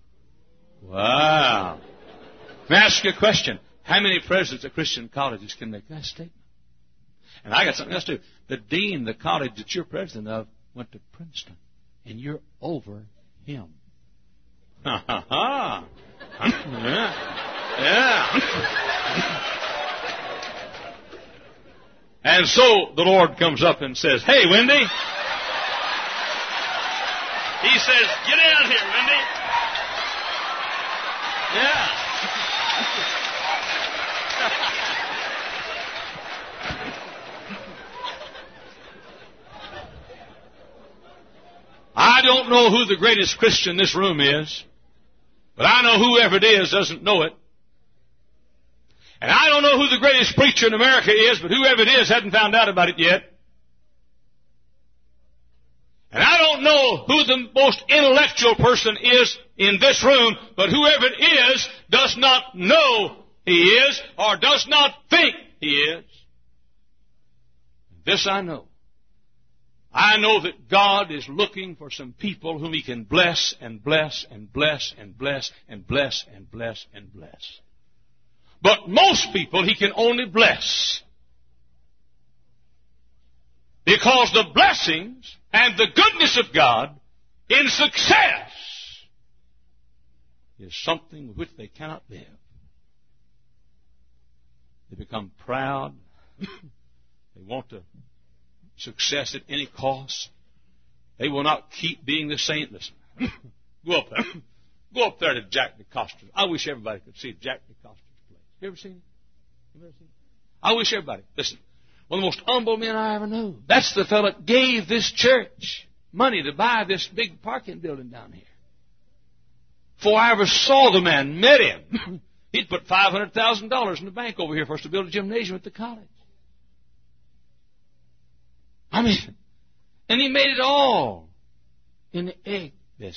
Wow. Let me ask you a question. How many presidents of Christian colleges can make that statement? And I got something else too. The dean, the college that you're president of, went to Princeton, and you're over him. Ha ha ha. Yeah. And so the Lord comes up and says, "Hey, Wendy." He says, "Get down here, Wendy." Yeah. I don't know who the greatest Christian in this room is, but I know whoever it is doesn't know it. And I don't know who the greatest preacher in America is, but whoever it is hasn't found out about it yet. And I don't know who the most intellectual person is in this room, but whoever it is does not know he is or does not think he is. This I know. I know that God is looking for some people whom He can bless and bless and bless and bless and bless and bless and bless. But most people He can only bless. Because the blessings and the goodness of God in success is something with which they cannot live. They become proud. They want to success at any cost. They will not keep being the saint. Listen, go up there. Go up there to Jack DeCoster's. I wish everybody could see Jack DeCoster's place. You ever seen it? You ever seen it? I wish everybody. Listen, one of the most humble men I ever knew. That's the fellow that gave this church. money to buy this big parking building down here. Before I ever saw the man, met him, he'd put $500,000 in the bank over here for us to build a gymnasium at the college. I mean, and he made it all in the egg business.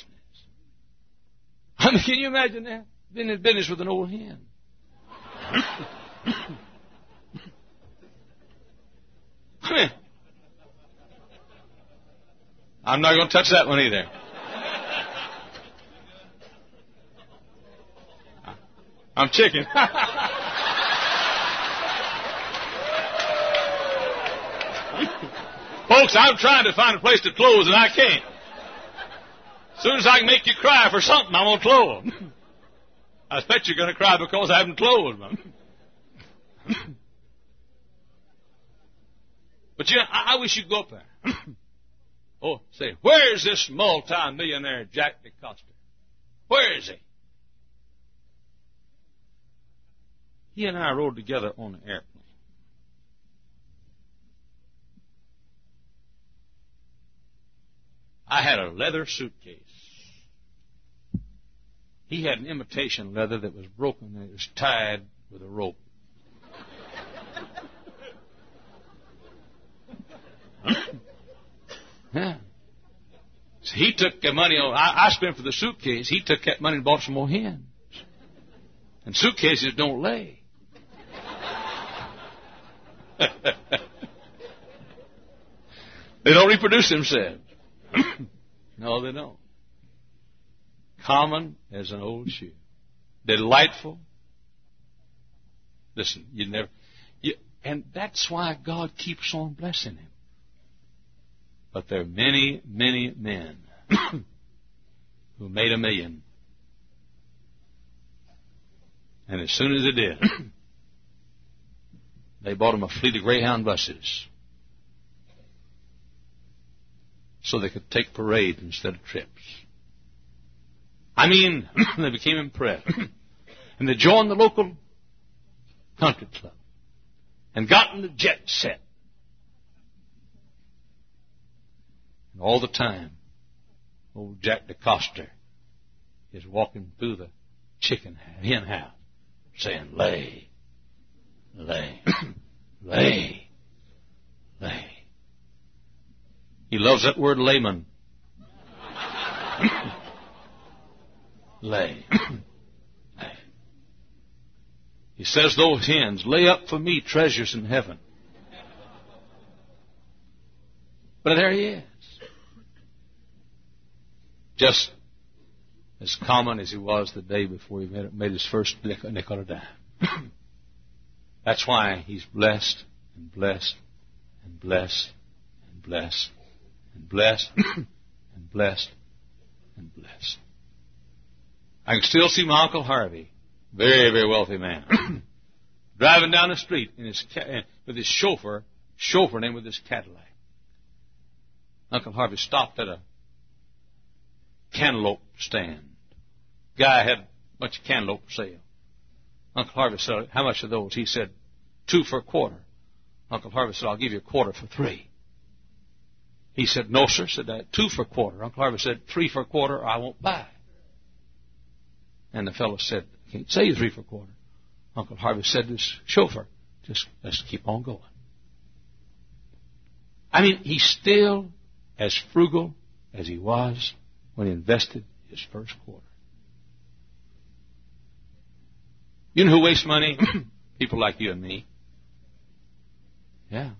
I mean, can you imagine that? Been in business with an old hen. I mean, I'm not going to touch that one either. I'm chicken. Folks, I'm trying to find a place to close and I can't. As soon as I can make you cry for something, I'm going to close. I expect you're going to cry because I haven't closed. But I wish you'd go up there. Oh, say, where's this multi-millionaire Jack DeCoster? Where is he? He and I rode together on an airplane. I had a leather suitcase. He had an imitation leather that was broken and it was tied with a rope. Yeah. So he took the money. I spent for the suitcase. He took that money and bought some more hens. And suitcases don't lay. They don't reproduce themselves. No, they don't. Common as an old shoe. Delightful. Listen, and that's why God keeps on blessing him. But there are many, many men who made $1 million. And as soon as they did, they bought them a fleet of Greyhound buses so they could take parades instead of trips. I mean, they became impressed. And they joined the local country club and got in the jet set. And all the time, old Jack DeCoster is walking through the hen house saying, lay, lay, lay, lay. He loves that word layman. Lay. Lay. He says those hens, lay up for me treasures in heaven. But there he is. Just as common as he was the day before he made his first nickel or dime. That's why he's blessed and blessed and blessed and blessed and blessed and blessed and blessed. I can still see my Uncle Harvey, very, very wealthy man, driving down the street with his chauffeuring him with his Cadillac. Uncle Harvey stopped at a cantaloupe stand. Guy had a bunch of cantaloupe for sale. Uncle Harvey said, how much are those? He said, 2 for a quarter. Uncle Harvey said, I'll give you a quarter for 3. He said, no, sir. Said that 2 for a quarter. Uncle Harvey said, 3 for a quarter, or I won't buy. And the fellow said, I can't say 3 for a quarter. Uncle Harvey said to his chauffeur, just let's keep on going. I mean, he's still as frugal as he was when he invested his first quarter. You know who wastes money? People like you and me. Yeah.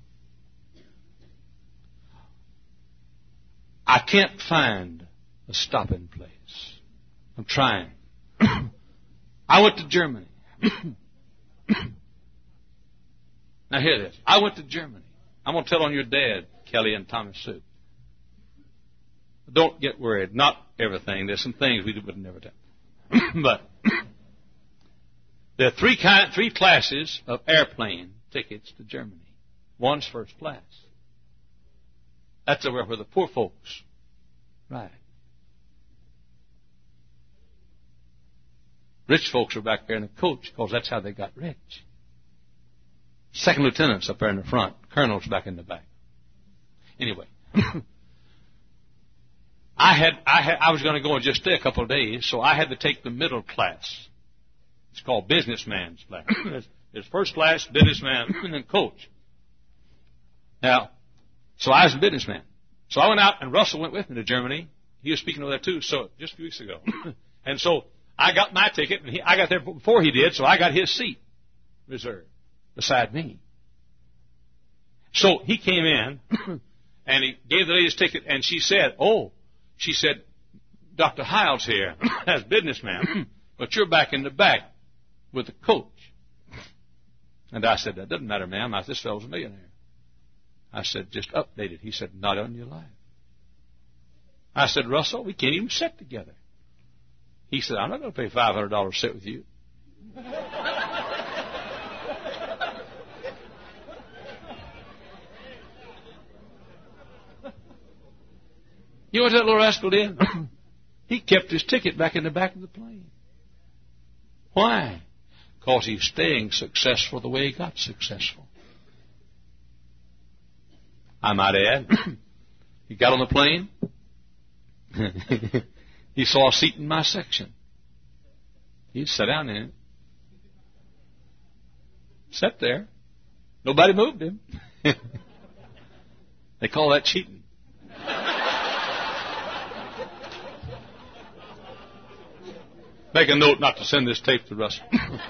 I can't find a stopping place. I'm trying. I went to Germany. Now hear this. I went to Germany. I'm going to tell on your dad, Kelly and Thomas Sue. Don't get worried. Not everything. There's some things we would never tell. But there are three classes of airplane tickets to Germany. One's first class. That's where the poor folks ride. Rich folks are back there in a coach because that's how they got rich. Second lieutenants up there in the front. Colonels back in the back. Anyway. I was going to go and just stay a couple of days, so I had to take the middle class. It's called businessman's class. There's first class, businessman, and then coach. Now, so I was a businessman. So I went out, and Russell went with me to Germany. He was speaking over there too, so just a few weeks ago. And so I got my ticket, and I got there before he did, so I got his seat reserved beside me. So he came in, and he gave the lady his ticket, and she said, Dr. Hiles here as businessman, but you're back in the back with the coach. And I said, that doesn't matter, ma'am. This fellow's a millionaire. I said, just update it. He said, not on your life. I said, Russell, we can't even sit together. He said, I'm not going to pay $500 to sit with you. You know what that little rascal did? He kept his ticket back in the back of the plane. Why? Because he's staying successful the way he got successful. I might add, he got on the plane. He saw a seat in my section. He sat down in it. Sat there. Nobody moved him. They call that cheating. Make a note not to send this tape to Russ.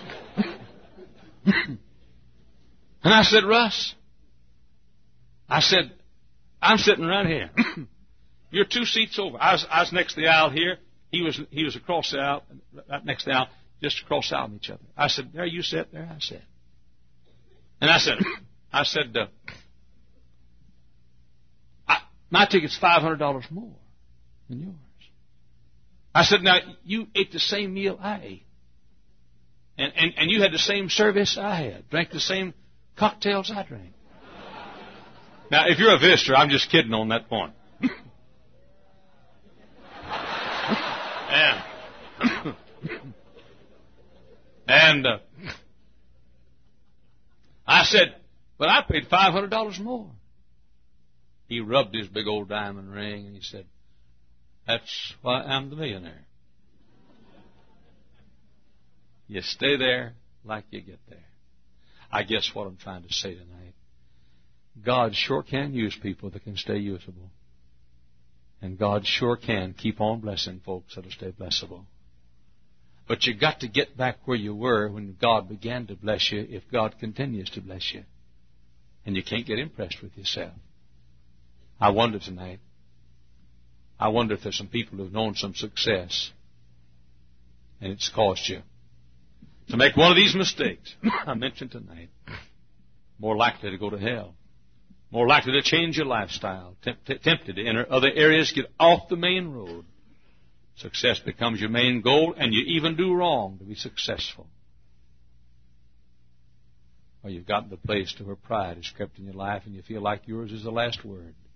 And I said, Russ, I'm sitting right here. You're 2 seats over. I was next to the aisle here. He was across the aisle, right next to the aisle, just across the aisle from each other. I said, there you sit there, I said. And I said, my ticket's $500 more than yours. I said, now, you ate the same meal I ate. And you had the same service I had. Drank the same cocktails I drank. Now, if you're a visitor, I'm just kidding on that point. And I said, but I paid $500 more. He rubbed his big old diamond ring and he said, that's why I'm the millionaire. You stay there like you get there. I guess what I'm trying to say tonight, God sure can use people that can stay usable. And God sure can keep on blessing folks that'll stay blessable. But you got to get back where you were when God began to bless you if God continues to bless you. And you can't get impressed with yourself. I wonder tonight, if there's some people who've known some success and it's caused you to make one of these mistakes I mentioned tonight. More likely to go to hell. More likely to change your lifestyle. Tempted to enter other areas, get off the main road. Success becomes your main goal, and you even do wrong to be successful. Or you've gotten to a place to where pride has crept in your life, and you feel like yours is the last word.